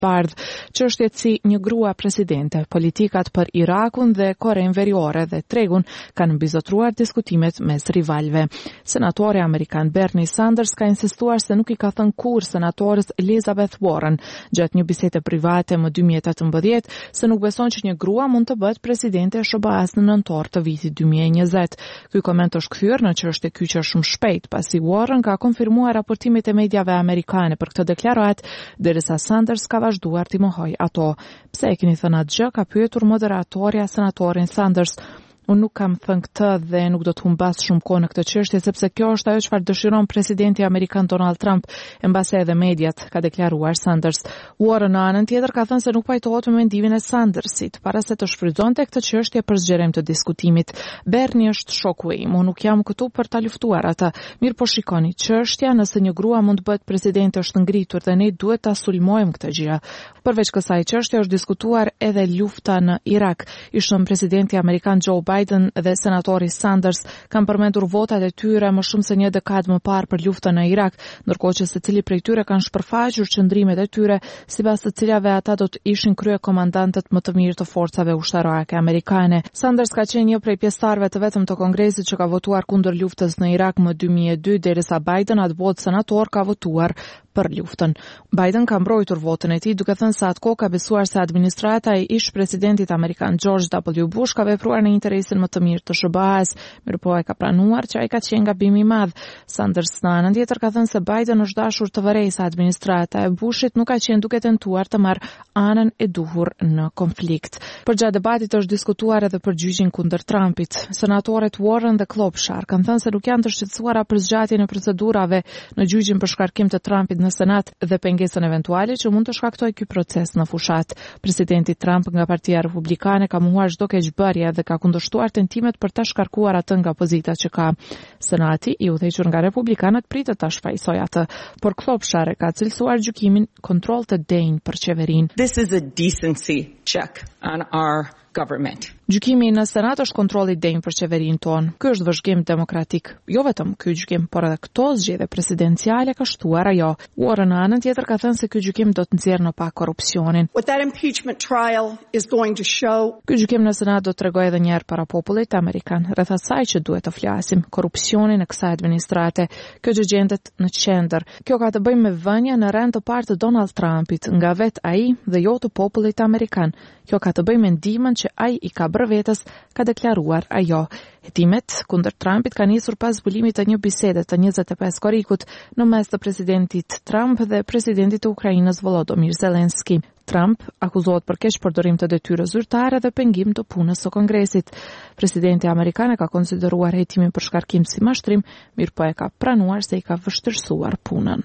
bardh, çështjet si një grua presidente, politikat për Irakun dhe Korenë Veriore dhe tregun kanë mbizotruar diskutimet mes rivalëve. Senatori amerikan Bernie Sanders ka insistuar se nuk i ka thënë kurrë senatores Elizabeth Warren gjatë një bisede private më 2018 se nuk beson që një grua mund të bëhet presidente e SBA-s në nëntor të vitit 2020. Ky koment është kthyer në çështje kyçe shumë shpejt, pasi Warren ka konfirmuar raportimet e mediave amerikane për këtë deklaratë, derisa Sanders ka vazhduar t'i mohojë ato. Pse e keni thënë atë gjë, ka pyetur moderatorja senatorin Sanders. Unë nuk kam thënë këtë dhe nuk do të humbas shumë kohë në këtë çështje, sepse kjo është ajo çfarë dëshiron presidenti amerikan Donald Trump, e mbase edhe mediat, ka deklaruar Sanders. Warren në anën tjetër ka thënë se nuk pajtohet me mendimin e Sandersit, para se të shfrytëzonte këtë çështje për zgjerim të diskutimit. Bernie është shoku im, unë nuk jam këtu për ta luftuar atë. Mirë po shikoni, çështja nëse një grua mund të bëhet presidente është ngritur dhe ne duhet ta sulmojmë këtë gjë. Përveç kësaj çështje është diskutuar edhe lufta në Irak. Ishte presidenti amerikan Joe Biden dhe senatori Sanders kanë përmendur votat e tyre më shumë se një dekadë më parë për luftën në Irak, ndërkohë që secili prej tyre kanë shpërfaqur qëndrimet e tyre, sipas të cilave ata do të ishin kryekomandantët më të mirë të forcave ushtarake amerikane. Sanders ka qenë një prej pjesëtarëve të vetëm të Kongresit që ka votuar kundër luftës në Irak më 2002, derisa Biden atë botë senator ka votuar për luftën. Biden ka mbrojtur votën e tij duke thënë se atko ka besuar se administrata e ish presidentit amerikan George W. Bush ka vepruar në interesin më të mirë të SBA-s, mirëpo ai ka pranuar që ai ka qenë gabim i madh. Sanders në anën tjetër ka thënë se Biden është dashur të vërej se administrata e Bushit nuk ka qenë duke tentuar të marrë anën e duhur në konflikt. Përgjatë debatit është diskutuar edhe për gjyqin kundër Trumpit. Senatorët Warren dhe Klobuchar kanë thënë se nuk janë të shqetësuara për zgjatjen e procedurave në gjyqin për shkarkim të Trumpit në Senat dhe pengesën eventuale që mund të shkaktojë ky proces në fushat. Presidenti Trump nga Partia Republikane ka mohuar çdo keqbërje dhe ka kundërshtuar tentimet për ta shkarkuar atë nga pozita që ka. Senati, i udhëhequr nga republikanët, pritet ta shfaqsojë atë, por Klobuchar ka cilësuar gjykimin kontroll të denjë për qeverinë. This is a decency check on our government. Gjykimi në Senat është kontrolli denjë për qeverinë tonë. Ky është vëzhgim demokratik. Jo vetëm ky gjykim, por edhe këto zgjedhje presidenciale ka shtuar ajo. Warren në anën tjetër ka thënë se ky gjykim do të nxjerrë në pak korrupsionin. What that impeachment trial is going to show. Ky gjykim në Senat do të tregojë edhe një herë para popullit amerikan rreth asaj që duhet të flasim, korrupsionin e kësaj administrate. Kjo gjë gjendet në qendër. Kjo ka të bëjë me vënien në rend të parë të Donald Trumpit nga vet ai dhe jo të popullit amerikan. Kjo ka të bëjë me ndihmën që ai i ka bërë vetës, ka deklaruar ajo. Hetimet kundër Trumpit ka nisur pas zbulimit të një bisede të 25 korrikut në mes të presidentit Trump dhe presidentit të Ukrainës Volodymyr Zelensky. Trump akuzohet për keqpërdorim të detyrës zyrtare dhe pengim të punës së Kongresit. Presidenti amerikan ka konsideruar hetimin për shkarkim si mashtrim, mirëpo e ka pranuar se i ka vështirësuar punën.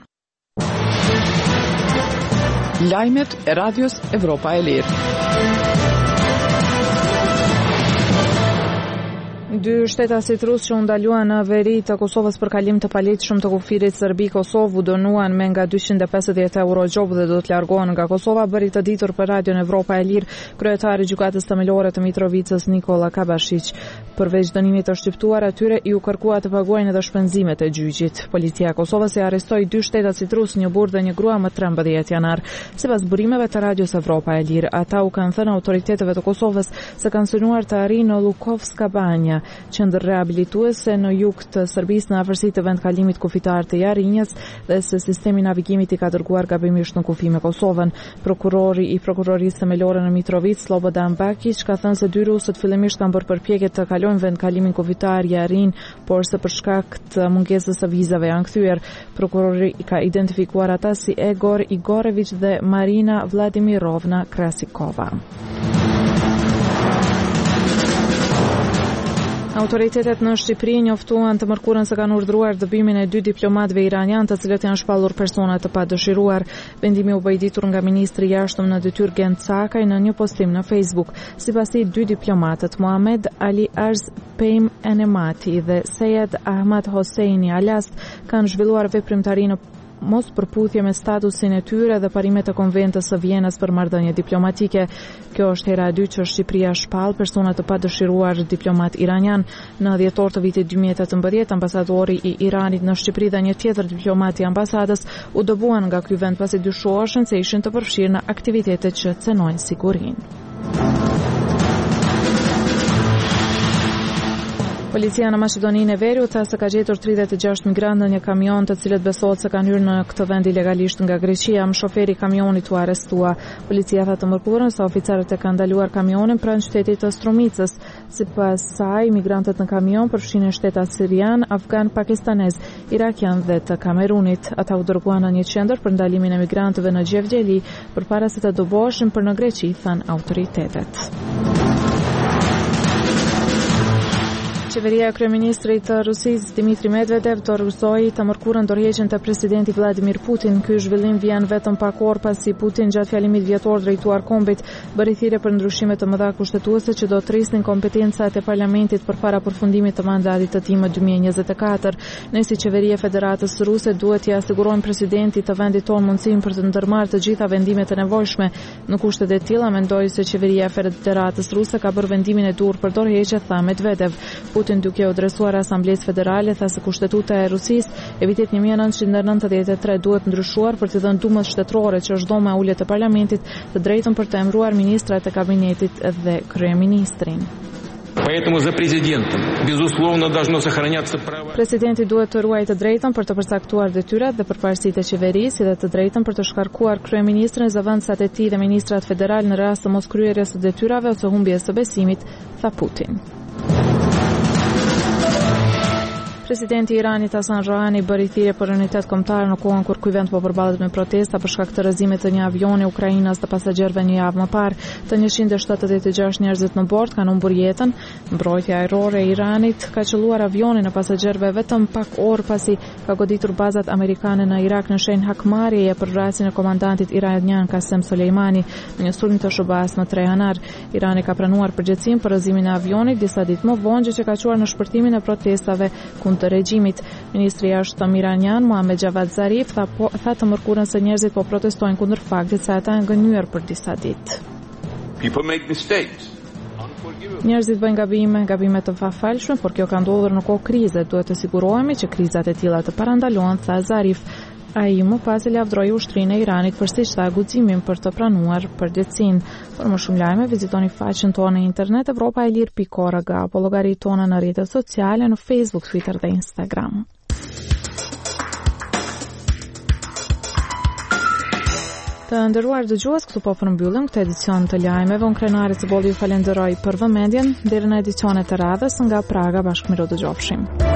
Lajmet e Radios Evropa e Lirë. Dy shtetasit rusë që u ndaluan në veri të Kosovës për kalim të palitshëm të kufirit Serbi-Kosovë u dënuan me nga 250 euro gjop dhe do të largohen nga Kosova, bëri të ditur për Radion Evropa e Lirë kryetari i gjykatës themelore të Mitrovicës Nikola Kabashić. Përveç dënimit të shqiptuar, atyre i u kërkua të paguajnë edhe shpenzimet e gjyqit. Policia e Kosovës e arrestoi dy shtetasit rusë, një burr dhe një grua më 13 janar. Sipas burimeve të Radios Evropa e Lirë, ata u kanë thënë autoriteteve të Kosovës se kanë synuar të arrijnë në Lukovska Banja, qendër rehabilituese në jug të Serbisë në afërsi të vendkalimit kufitar të Jarinjës dhe se sistemi navigimit i ka dërguar gabimisht në kufi me Kosovën. Prokurori i prokurorisë themelore në Mitrovic, Slobodan Bakić, ka thënë se dy rusët fillimisht kanë bërë përpjekje të kalojnë vendkalimin kufitar Jarin, por se për shkak të mungesës së vizave janë kthyer. Prokurori ka identifikuar ata si Egor Igorević dhe Marina Vladimirovna Krasikova. Autoritetet në Shqipëri njoftuan të mërkurën se kanë urdhëruar dëbimin e dy diplomatëve iranian, të cilët janë shpallur persona të padëshiruar. Vendimi u bë i ditur nga ministri i jashtëm në detyrë Gent Sakaj në një postim në Facebook. Sipas tij, dy diplomatët Muhamed Ali Arz Peim Enemati dhe Seyed Ahmad Hosseini Alast kanë zhvilluar veprimtari në mos përputhje me statusin e tyre dhe parimet e konventës së Vienës për marrëdhënie diplomatike. Kjo është hera e dytë që Shqipëria shpall persona të padëshiruar diplomat iranian. Në dhjetor të vitit 2018, ambasadori i Iranit në Shqipëri dhe një tjetër diplomat i ambasadës u dëbuan nga ky vend pasi dyshoheshin se ishin të përfshirë në aktivitete që cenojnë sigurinë. Policia në Maqedoninë e Veriut tha se ka gjetur 36 migrantë në një kamion të cilët besohet se kanë hyrë në këtë vend ilegalisht nga Greqia. Shoferi i kamionit u arrestua. Policia tha të mërkurën se oficerët e kanë ndaluar kamionin pranë qytetit të Strumicës. Sipas saj, migrantët në kamion përfshinin shtetat sirian, afgan, pakistanez, irakian dhe të Kamerunit. Ata u dërguan në një qendër për ndalimin e migrantëve në Gjevgjeli përpara se të doboheshin për në Greqi, than autoritetet. Qeveria e kryeministrit të Rusisë Dmitri Medvedev dorëzoi të mërkurën dorëheqjen të presidentit Vladimir Putin. Ky zhvillim vjen vetëm pak orë pasi Putin gjatë fjalimit vjetor drejtuar kombit bëri thirrje për ndryshime të mëdha kushtetuese që do të rrisnin kompetencat e parlamentit përpara përfundimit të mandatit të tij më 2024. Ne si qeveria e Federatës Ruse duhet t'i sigurojmë presidentit të vendit tonë mundësinë për të ndërmarrë të gjitha vendimet e nevojshme. Në kushtet e tilla mendoi se qeveria e Federatës Ruse ka bërë vendimin e duhur për dorëheqje, tha Medvedev. Putin duke u adresuar Asamblesë Federale tha se kushtetuta e Rusisë e vitit 1993 duhet ndryshuar për të dhënë ndumës shtetërore që është dhoma e ulët e parlamentit të drejtën për të emëruar ministrat e kabinetit dhe kryeministrin. Поэтому за президентом, безусловно, должно сохраняться право. Presidenti duhet të ruajë të drejtën për të përcaktuar detyrat dhe përparësitë e qeverisë dhe të drejtën për të shkarkuar kryeministrin, zëvendësat e tij dhe ministrat federal në rast të moskryerjes së detyrave ose humbjes së besimit, tha Putin. Presidenti i Iranit Hasan Rohani bëri thirrje për unitet kombëtar në kohën kur ky vend po përballet me protesta për shkak të rrëzimit të një avioni ukrainas të pasagerëve një javë më parë. Të 176 njerëzit në bord kanë humbur jetën. Mbrojtja ajrore e Iranit ka qelluar avionin e pasagerëve vetëm pak orë pasi ka goditur bazat amerikane në Irak në shenjë hakmarrjeje për vrasjen e komandantit iranian Qasem Soleimani në një sulm të Shobas në 3 janar. Irani ka pranuar përgjegjësinë për rrëzimin e avionit disa ditë më vonë, gjë që ka çuar në shpërtimin e protestave të regjimit. Ministri i jashtëm iranian Mohammad Javad Zarif tha të mërkurën se njerëzit po protestojnë kundër faktit se ata janë gënyer për disa ditë. Njerëzit bëjnë gabime të pafalshme, por kjo ka ndodhur në kohë krize. Duhet të sigurohemi që krizat e tilla të parandalohen, tha Zarif. Ai më pas e lavdroi ushtrinë e Iranit për siç tha guximin për të pranuar përgjegjësinë. Për më shumë lajme vizitoni faqen tonë në internet europaelir.org apo llogaritë tona në rrjetet sociale në Facebook, Twitter dhe Instagram. Të nderuar dëgjues, këtu po përmbyllim këtë edicion të lajmeve. Unë Krenari Cibolli ju falenderoj për vëmendjen. Deri në edicionet e radhës nga Praga, bashkë me dëgjofshim.